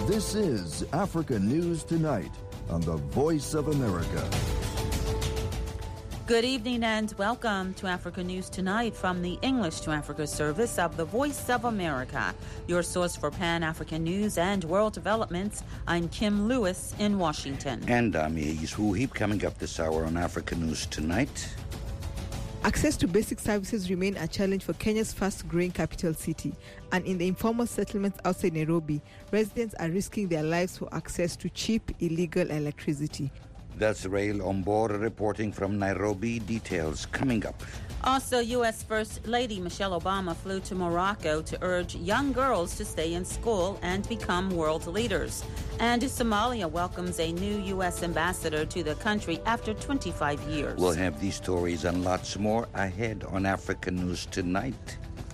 This is Africa News Tonight on the Voice of America. Good evening and welcome to Africa News Tonight from the English to Africa service of the Voice of America, your source for Pan-African news and world developments. I'm Kim Lewis in Washington. And I'm Yves Wuhib. Coming up this hour on Africa News Tonight. Access to basic services remain a challenge for Kenya's fast-growing capital city, and in the informal settlements outside Nairobi, residents are risking their lives for access to cheap, illegal electricity. That's Rail Ombor reporting from Nairobi. Details coming up. Also, U.S. First Lady Michelle Obama flew to Morocco to urge young girls to stay in school and become world leaders. And Somalia welcomes a new U.S. ambassador to the country after 25 years. We'll have these stories and lots more ahead on Africa News Tonight.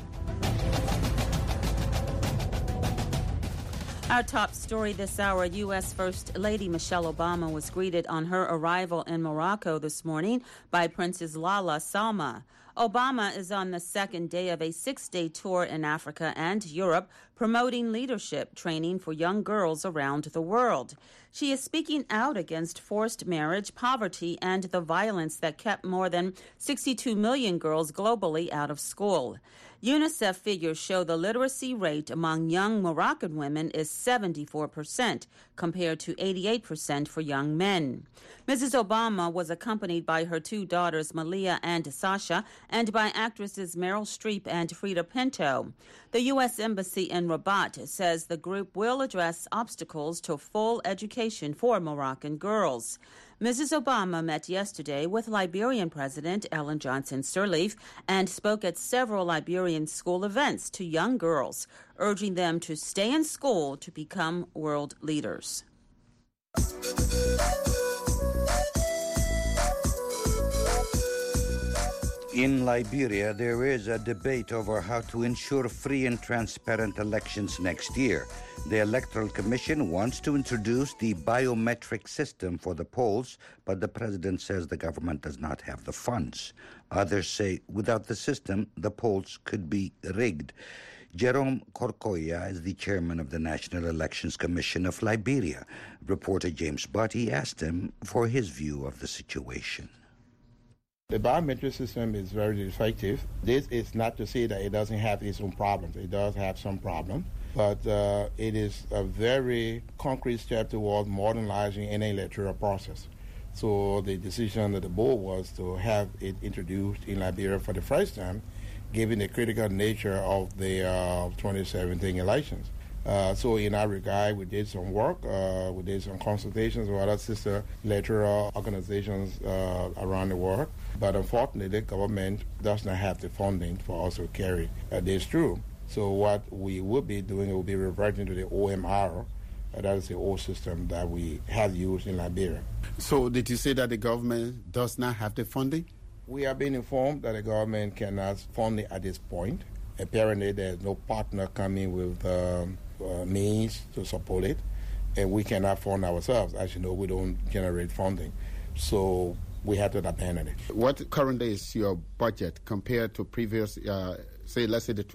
Our top story this hour, U.S. First Lady Michelle Obama was greeted on her arrival in Morocco this morning by Princess Lala Salma. Obama is on the second day of a 6-day tour in Africa and Europe, promoting leadership training for young girls around the world. She is speaking out against forced marriage, poverty, and the violence that kept more than 62 million girls globally out of school. UNICEF figures show the literacy rate among young Moroccan women is 74%, compared to 88% for young men. Mrs. Obama was accompanied by her two daughters, Malia and Sasha, and by actresses Meryl Streep and Frida Pinto. The U.S. Embassy in Rabat says the group will address obstacles to full education for Moroccan girls. Mrs. Obama met yesterday with Liberian President Ellen Johnson Sirleaf and spoke at several Liberian school events to young girls, urging them to stay in school to become world leaders. In Liberia, there is a debate over how to ensure free and transparent elections next year. The Electoral Commission wants to introduce the biometric system for the polls, but the president says the government does not have the funds. Others say without the system, the polls could be rigged. Jerome Korkoya is the chairman of the National Elections Commission of Liberia. Reporter James Butty asked him for his view of the situation. The biometric system is very effective. This is not to say that it doesn't have its own problems. It does have some problems, but it is a very concrete step towards modernizing any electoral process. So the decision of the board was to have it introduced in Liberia for the first time, given the critical nature of the 2017 elections. So in that regard, we did some work. We did some consultations with other sister electoral organizations around the world. But unfortunately, the government does not have the funding for us to carry this through. So what we will be doing will be reverting to the OMR. That is the old system that we have used in Liberia. So did you say that the government does not have the funding? We have been informed that the government cannot fund it at this point. Apparently, there's no partner coming with means to support it, and we cannot fund ourselves. As you know, we don't generate funding, so we had to abandon it. What currently is your budget compared to previous, say, let's say the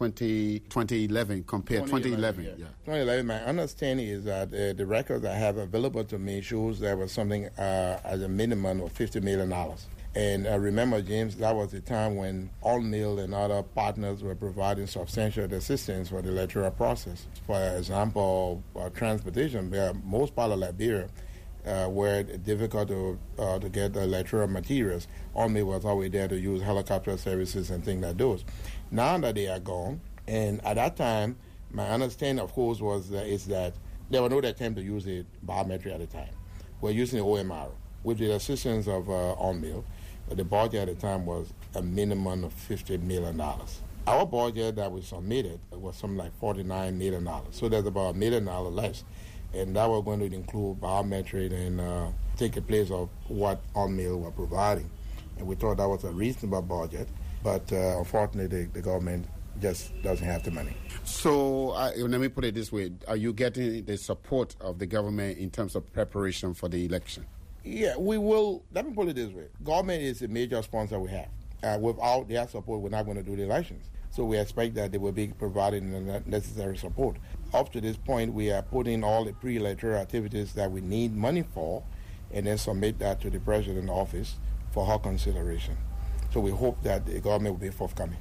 2011, compared 2011? Yeah. 2011, my understanding is that the records I have available to me shows there was something as a minimum of $50 million. And remember, James, that was the time when Allmill and other partners were providing substantial assistance for the electoral process. For example, transportation, most part of Liberia were difficult to get the electoral materials. Allmill was always there to use helicopter services and things like those. Now that they are gone, and at that time, my understanding, of course, is that there was no attempt to use the biometric at the time. We're using the OMR with the assistance of Allmill. The budget at the time was a minimum of $50 million. Our budget that we submitted was something like $49 million. So there's about $1 million less. And that was going to include biometric and take the place of what Allmill were providing. And we thought that was a reasonable budget. But unfortunately, the government just doesn't have the money. So let me put it this way. Are you getting the support of the government in terms of preparation for the election? Yeah, we will. Let me put it this way. Government is a major sponsor we have. Without their support, we're not going to do the elections. So we expect that they will be providing the necessary support. Up to this point, we are putting all the pre-electoral activities that we need money for and then submit that to the president's office for her consideration. So we hope that the government will be forthcoming.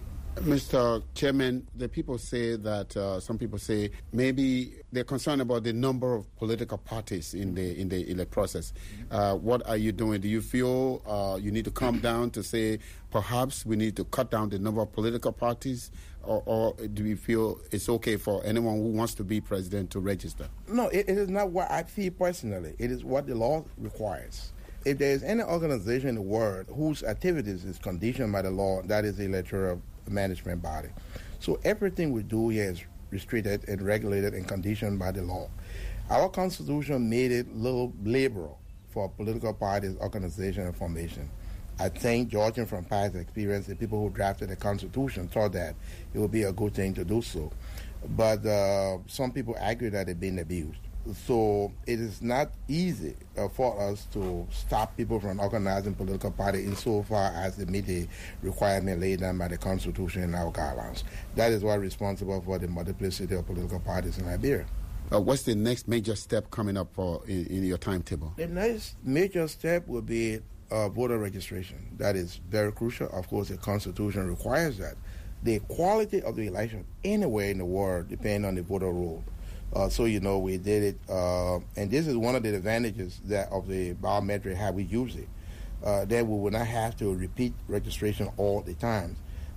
Mr. Chairman, the people say that some people say maybe they're concerned about the number of political parties in the process. What are you doing? Do you feel you need to come down to say perhaps we need to cut down the number of political parties, or do you feel it's okay for anyone who wants to be president to register? No, it is not what I feel personally. It is what the law requires. If there is any organization in the world whose activities is conditioned by the law, that is the electoral management body. So everything we do here is restricted and regulated and conditioned by the law. Our Constitution made it a little liberal for political parties, organization, and formation. I think, judging from past experience, the people who drafted the Constitution thought that it would be a good thing to do so. But some people argue that it's been abused. So it is not easy for us to stop people from organizing political parties insofar as they meet the requirement laid down by the Constitution and our guidelines. That is what is responsible for the multiplicity of political parties in Liberia. What's the next major step coming up in your timetable? The next major step will be voter registration. That is very crucial. Of course, the Constitution requires that. The quality of the election anywhere in the world depends on the voter roll. So, we did it, and this is one of the advantages of the biometric, how we use it. That we will not have to repeat registration all the time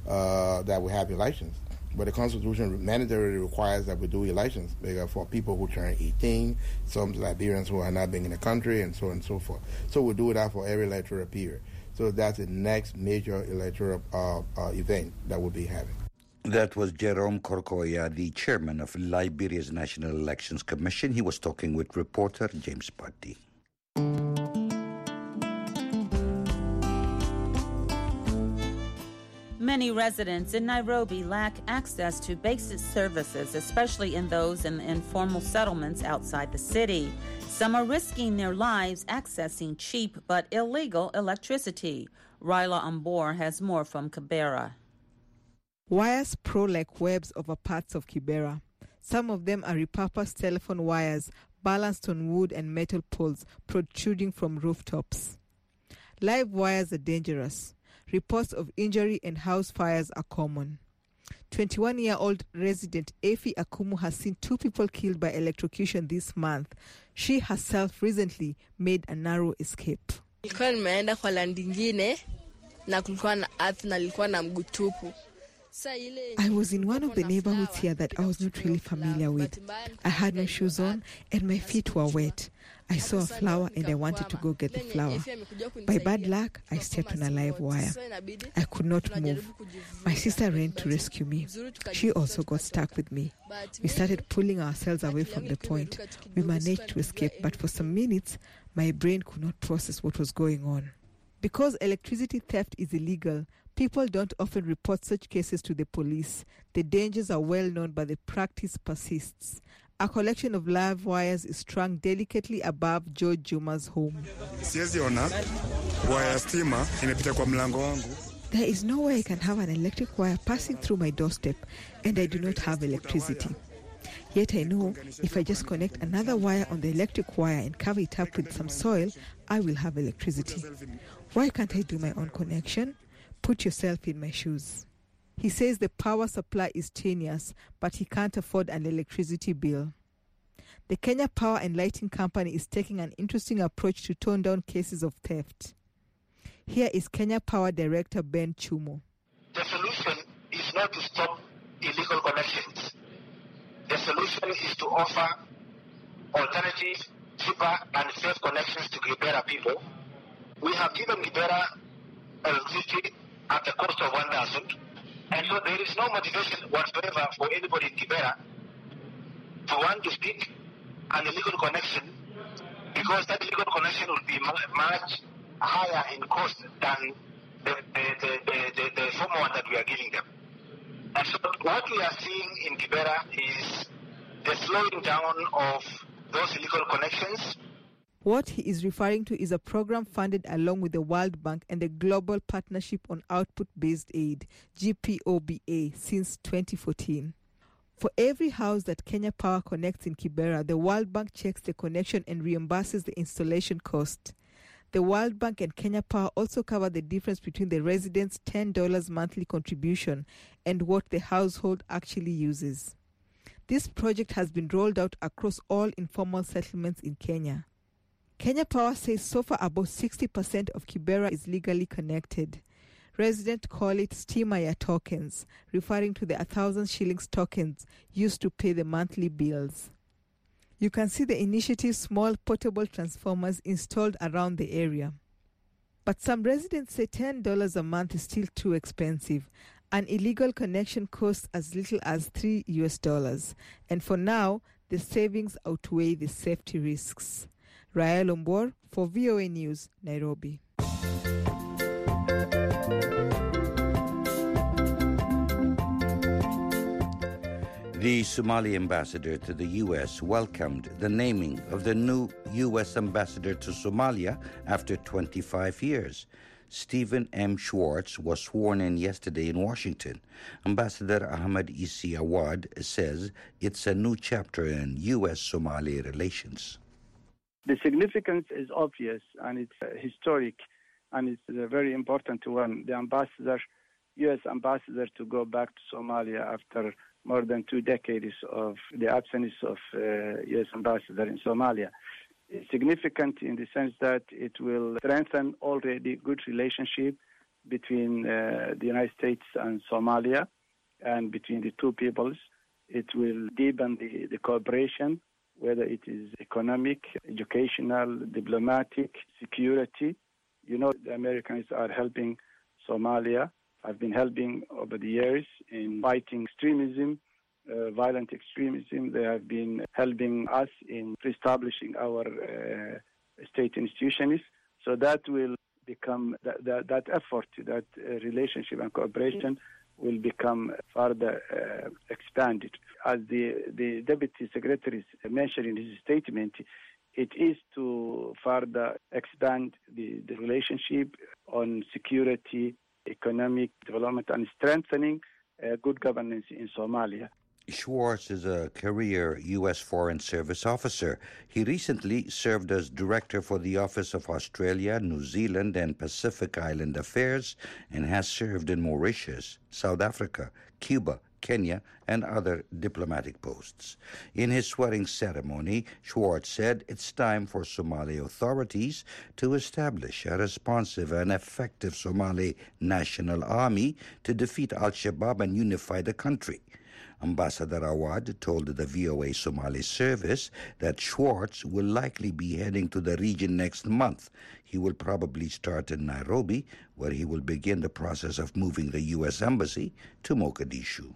that we have elections. But the Constitution mandatorily requires that we do elections for people who turn 18, some Liberians who are not being in the country, and so on and so forth. So we'll do that for every electoral period. So that's the next major electoral event that we'll be having. That was Jerome Corcoya, the chairman of Liberia's National Elections Commission. He was talking with reporter James Patti. Many residents in Nairobi lack access to basic services, especially in those in informal settlements outside the city. Some are risking their lives accessing cheap but illegal electricity. Ryla Ambor has more from Kibera. Wires sprawl like webs over parts of Kibera. Some of them are repurposed telephone wires balanced on wood and metal poles protruding from rooftops. Live wires are dangerous. Reports of injury and house fires are common. 21-year-old resident Efi Akumu has seen 2 people killed by electrocution this month. She herself recently made a narrow escape. Nilikuwa nimeenda kwa land ingine na kulikuwa na earth na nilikuwa na mguu tupu. I was in one of the neighborhoods here that I was not really familiar with. I had no shoes on and my feet were wet. I saw a flower and I wanted to go get the flower. By bad luck, I stepped on a live wire. I could not move. My sister ran to rescue me. She also got stuck with me. We started pulling ourselves away from the point. We managed to escape, but for some minutes, my brain could not process what was going on. Because electricity theft is illegal, people don't often report such cases to the police. The dangers are well known, but the practice persists. A collection of live wires is strung delicately above George Juma's home. There is no way I can have an electric wire passing through my doorstep, and I do not have electricity. Yet I know if I just connect another wire on the electric wire and cover it up with some soil, I will have electricity. Why can't I do my own connection? Put yourself in my shoes. He says the power supply is tenuous, but he can't afford an electricity bill. The Kenya Power and Lighting Company is taking an interesting approach to tone down cases of theft. Here is Kenya Power Director Ben Chumo. The solution is not to stop illegal connections. The solution is to offer alternative, cheaper, and safe connections to Kibera people. We have given Kibera electricity at the cost of 1,000, and so there is no motivation whatsoever for anybody in Kibera to want to speak an illegal connection, because that illegal connection will be much higher in cost than the former one that we are giving them. And so what we are seeing in Kibera is the slowing down of those illegal connections. What he is referring to is a program funded along with the World Bank and the Global Partnership on Output-Based Aid, GPOBA, since 2014. For every house that Kenya Power connects in Kibera, the World Bank checks the connection and reimburses the installation cost. The World Bank and Kenya Power also cover the difference between the residents' $10 monthly contribution and what the household actually uses. This project has been rolled out across all informal settlements in Kenya. Kenya Power says so far about 60% of Kibera is legally connected. Residents call it Stimaya tokens, referring to the 1,000 shillings tokens used to pay the monthly bills. You can see the initiative's small portable transformers installed around the area. But some residents say $10 a month is still too expensive. An illegal connection costs as little as $3, and for now, the savings outweigh the safety risks. Rael Ombor for VOA News, Nairobi. The Somali ambassador to the U.S. welcomed the naming of the new U.S. ambassador to Somalia after 25 years. Stephen M. Schwartz was sworn in yesterday in Washington. Ambassador Ahmed Isi Awad says it's a new chapter in U.S.-Somali relations. The significance is obvious and it's historic, and it's a very important one. The U.S. ambassador to go back to Somalia after more than 2 decades of the absence of U.S. ambassador in Somalia. It's significant in the sense that it will strengthen already good relationship between the United States and Somalia and between the two peoples. It will deepen the cooperation, whether it is economic, educational, diplomatic, security. You know, the Americans are helping Somalia, have been helping over the years in fighting extremism, violent extremism. They have been helping us in establishing our state institutions. So that will become, that effort, that relationship and cooperation will become further expanded. As the Deputy Secretary mentioned in his statement, it is to further expand the relationship on security, economic development, and strengthening good governance in Somalia. Schwartz is a career U.S. Foreign Service officer. He recently served as Director for the Office of Australia, New Zealand, and Pacific Island Affairs, and has served in Mauritius, South Africa, Cuba, Kenya, and other diplomatic posts. In his swearing ceremony, Schwartz said it's time for Somali authorities to establish a responsive and effective Somali National Army to defeat al-Shabaab and unify the country. Ambassador Awad told the VOA Somali service that Schwartz will likely be heading to the region next month. He will probably start in Nairobi, where he will begin the process of moving the U.S. Embassy to Mogadishu.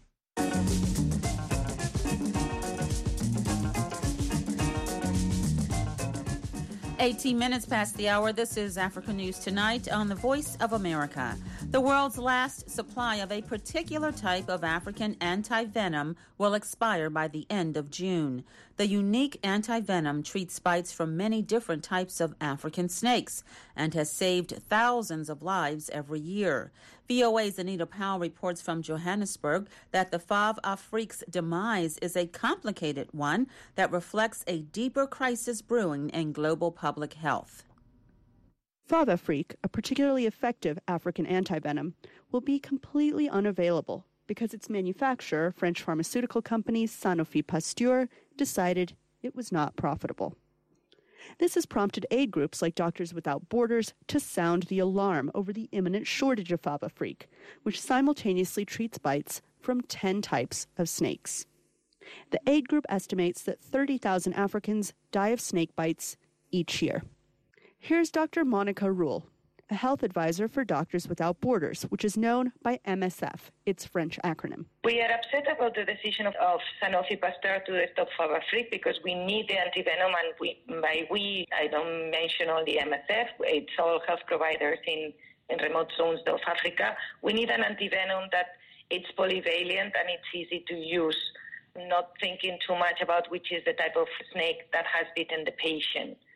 18 minutes past the hour. This is Africa News Tonight on the Voice of America. The world's last supply of a particular type of African anti-venom will expire by the end of June. The unique anti-venom treats bites from many different types of African snakes and has saved thousands of lives every year. VOA's Anita Powell reports from Johannesburg that the Fav Afrique's demise is a complicated one that reflects a deeper crisis brewing in global public health. Fav Afrique, a particularly effective African antivenom, will be completely unavailable because its manufacturer, French pharmaceutical company Sanofi Pasteur, decided it was not profitable. This has prompted aid groups like Doctors Without Borders to sound the alarm over the imminent shortage of Fav Afrique, which simultaneously treats bites from 10 types of snakes. The aid group estimates that 30,000 Africans die of snake bites each year. Here's Dr. Monica Rule, a health advisor for Doctors Without Borders, which is known by MSF, its French acronym. We are upset about the decision of Sanofi Pasteur to stop Fav Afrique because we need the antivenom, and by we, I don't mention only MSF, it's all health providers in remote zones of Africa. We need an antivenom that it's polyvalent and it's easy to use, not thinking too much about which is the type of snake that has bitten the patient.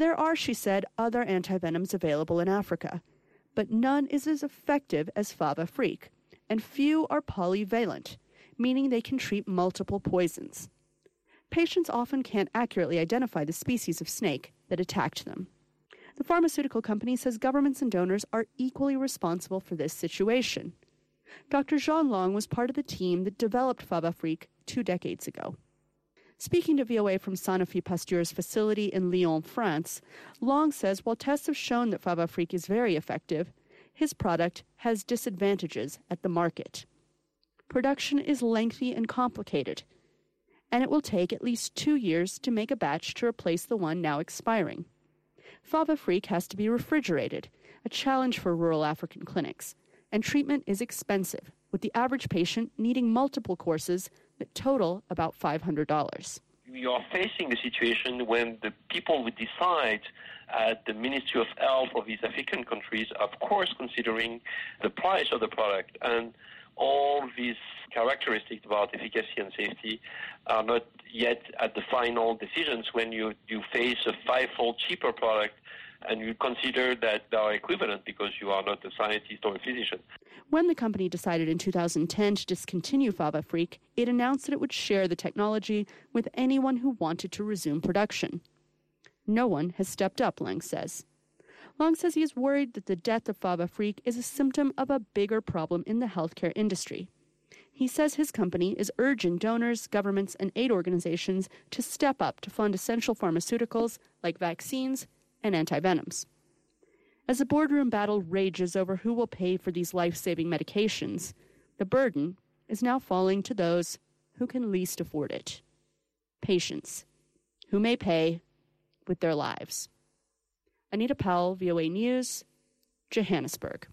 There are, she said, other antivenoms available in Africa, but none is as effective as Favafric, and few are polyvalent, meaning they can treat multiple poisons. Patients often can't accurately identify the species of snake that attacked them. The pharmaceutical company says governments and donors are equally responsible for this situation. Dr. Jean Long was part of the team that developed Favafric 2 decades ago. Speaking to VOA from Sanofi Pasteur's facility in Lyon, France, Long says while tests have shown that Favafric is very effective, his product has disadvantages at the market. Production is lengthy and complicated, and it will take at least 2 years to make a batch to replace the one now expiring. Favafric has to be refrigerated, a challenge for rural African clinics, and treatment is expensive, with the average patient needing multiple courses that total about $500. We are facing the situation when the people would decide at the Ministry of Health of these African countries, of course, considering the price of the product. And all these characteristics about efficacy and safety are not yet at the final decisions when you face a 5-fold cheaper product and you consider that they are equivalent because you are not a scientist or a physician. When the company decided in 2010 to discontinue Favafric, it announced that it would share the technology with anyone who wanted to resume production. No one has stepped up, Lang says. Long says he is worried that the death of Favafric is a symptom of a bigger problem in the healthcare industry. He says his company is urging donors, governments, and aid organizations to step up to fund essential pharmaceuticals like vaccines and antivenoms. As the boardroom battle rages over who will pay for these life-saving medications, the burden is now falling to those who can least afford it. Patients, who may pay with their lives. Anita Powell, VOA News, Johannesburg.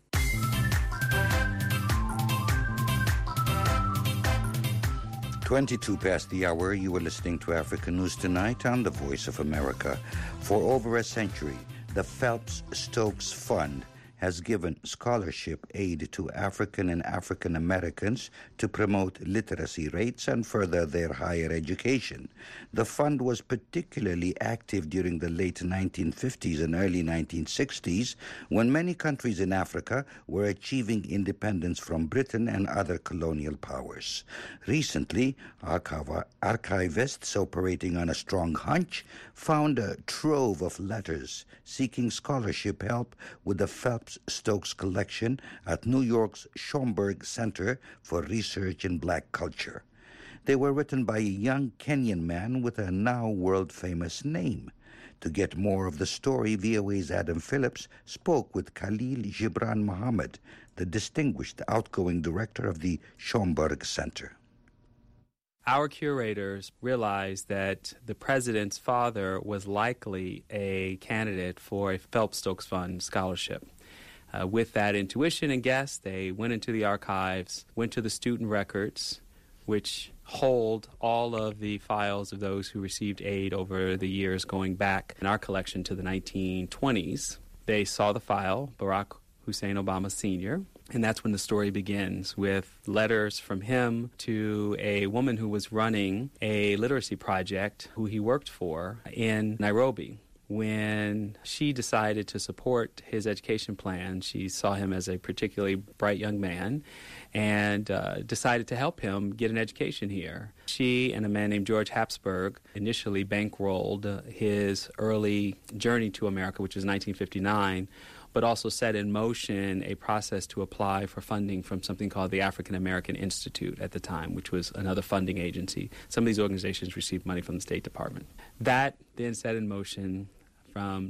"22 past the hour, you are listening to Africa News Tonight on the Voice of America. For over a century, the Phelps-Stokes Fund has given scholarship aid to African and African Americans to promote literacy rates and further their higher education. The fund was particularly active during the late 1950s and early 1960s, when many countries in Africa were achieving independence from Britain and other colonial powers. Recently, archivists operating on a strong hunch found a trove of letters seeking scholarship help with the Phelps-Stokes collection at New York's Schomburg Center for Research in Black Culture. They were written by a young Kenyan man with a now world-famous name. To get more of the story, VOA's Adam Phillips spoke with Khalil Gibran Mohammed, the distinguished outgoing director of the Schomburg Center. Our curators realized that the president's father was likely a candidate for a Phelps-Stokes Fund scholarship. With that intuition and guess, they went into the archives, went to the student records, which hold all of the files of those who received aid over the years going back in our collection to the 1920s. They saw the file, Barack Hussein Obama Sr., and that's when the story begins, with letters from him to a woman who was running a literacy project who he worked for in Nairobi. When she decided to support his education plan, she saw him as a particularly bright young man and decided to help him get an education here. She and a man named George Habsburg initially bankrolled his early journey to America, which was 1959, but also set in motion a process to apply for funding from something called the African American Institute at the time, which was another funding agency. Some of these organizations received money from the State Department. That then set in motion from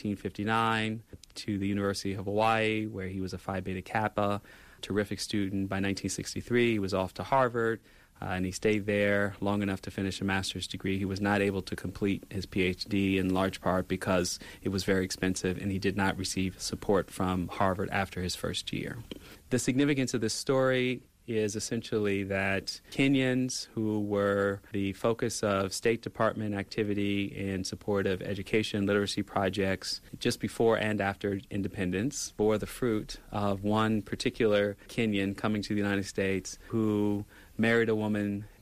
1959 to the University of Hawaii, where he was a Phi Beta Kappa, terrific student. By 1963, he was off to Harvard, and he stayed there long enough to finish a master's degree. He was not able to complete his PhD in large part because it was very expensive, and he did not receive support from Harvard after his first year. The significance of this story is essentially that Kenyans who were the focus of State Department activity in support of education literacy projects just before and after independence bore the fruit of one particular Kenyan coming to the United States who married a woman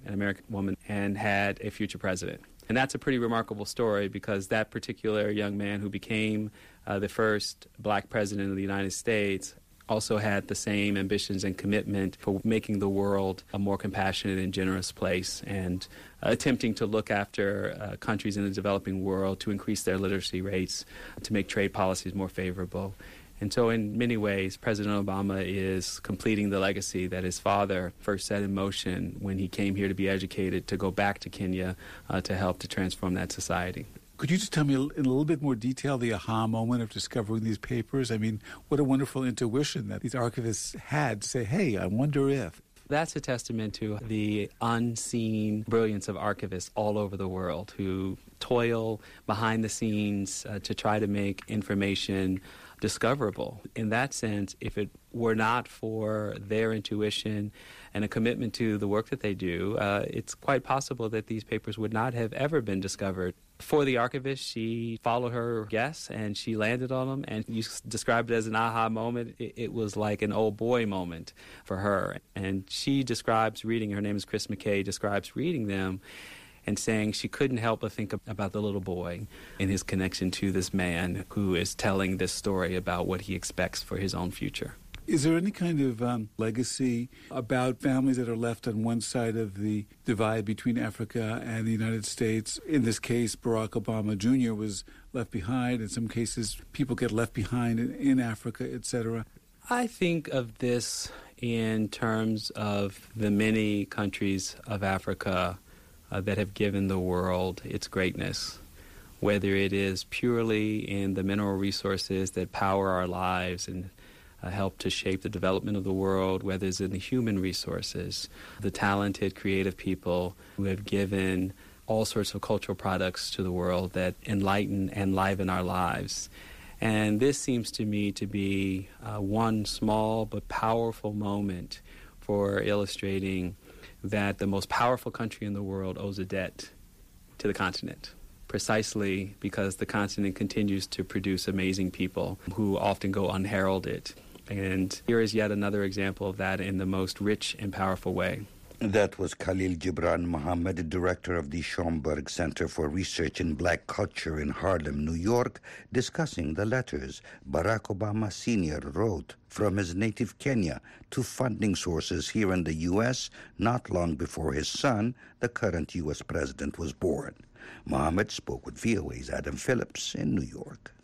an American woman, and had a future president. And that's a pretty remarkable story because that particular young man who became the first black president of the United States also had the same ambitions and commitment for making the world a more compassionate and generous place and attempting to look after countries in the developing world to increase their literacy rates, to make trade policies more favorable. And so in many ways, President Obama is completing the legacy that his father first set in motion when he came here to be educated, to go back to Kenya to help to transform that society. Could you just tell me in a little bit more detail the aha moment of discovering these papers? I mean, what a wonderful intuition that these archivists had to say, hey, I wonder if. That's a testament to the unseen brilliance of archivists all over the world who toil behind the scenes to try to make information discoverable. In that sense, if it were not for their intuition and a commitment to the work that they do, it's quite possible that these papers would not have ever been discovered. For the archivist, she followed her guess and she landed on them, and you described it as an aha moment. It was like an old boy moment for her. And she describes reading, her name is Chris McKay, describes reading them and saying she couldn't help but think about the little boy and his connection to this man who is telling this story about what he expects for his own future. Is there any kind of legacy about families that are left on one side of the divide between Africa and the United States? In this case, Barack Obama Jr. was left behind. In some cases, people get left behind in Africa, etc. I think of this in terms of the many countries of Africa that have given the world its greatness, whether it is purely in the mineral resources that power our lives and help to shape the development of the world, whether it's in the human resources, the talented, creative people who have given all sorts of cultural products to the world that enlighten and liven our lives. And this seems to me to be one small but powerful moment for illustrating that the most powerful country in the world owes a debt to the continent, precisely because the continent continues to produce amazing people who often go unheralded. And here is yet another example of that in the most rich and powerful way. That was Khalil Gibran Muhammad, director of the Schomburg Center for Research in Black Culture in Harlem, New York, discussing the letters Barack Obama Sr. wrote from his native Kenya to funding sources here in the U.S. not long before his son, the current U.S. president, was born. Muhammad spoke with VOA's Adam Phillips in New York.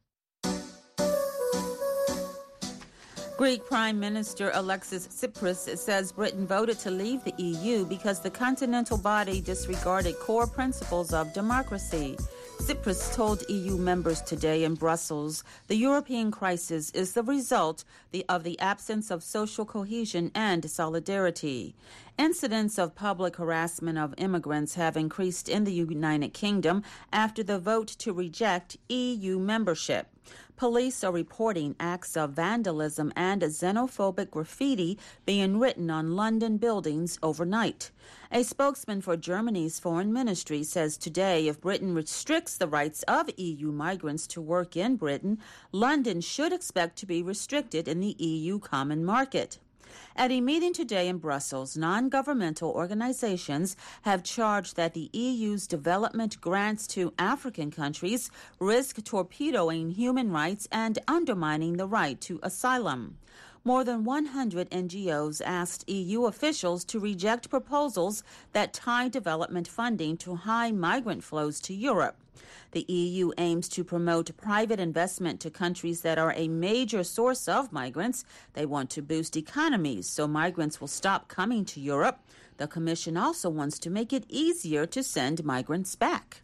Greek Prime Minister Alexis Tsipras says Britain voted to leave the EU because the continental body disregarded core principles of democracy. Tsipras told EU members today in Brussels the European crisis is the result of the absence of social cohesion and solidarity. Incidents of public harassment of immigrants have increased in the United Kingdom after the vote to reject EU membership. Police are reporting acts of vandalism and xenophobic graffiti being written on London buildings overnight. A spokesman for Germany's foreign ministry says today if Britain restricts the rights of EU migrants to work in Britain, London should expect to be restricted in the EU common market. At a meeting today in Brussels, non-governmental organizations have charged that the EU's development grants to African countries risk torpedoing human rights and undermining the right to asylum. More than 100 NGOs asked EU officials to reject proposals that tie development funding to high migrant flows to Europe. The EU aims to promote private investment to countries that are a major source of migrants. They want to boost economies so migrants will stop coming to Europe. The Commission also wants to make it easier to send migrants back.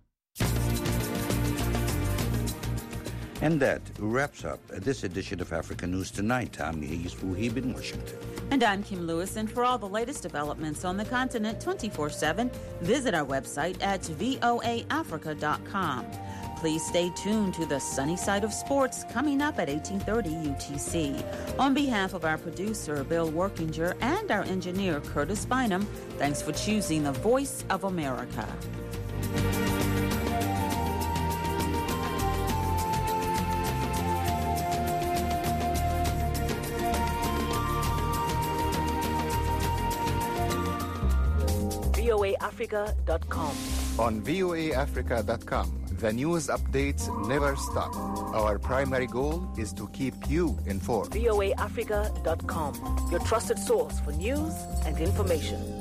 And that wraps up this edition of Africa News Tonight. I'm Yais Wuhib in Washington. And I'm Kim Lewis, and for all the latest developments on the continent 24/7, visit our website at voaafrica.com. Please stay tuned to the Sunny Side of Sports coming up at 1830 UTC. On behalf of our producer, Bill Workinger, and our engineer, Curtis Bynum, thanks for choosing the Voice of America. voaafrica.com. On voaafrica.com, the news updates never stop. Our primary goal is to keep you informed. voaafrica.com, your trusted source for news and information.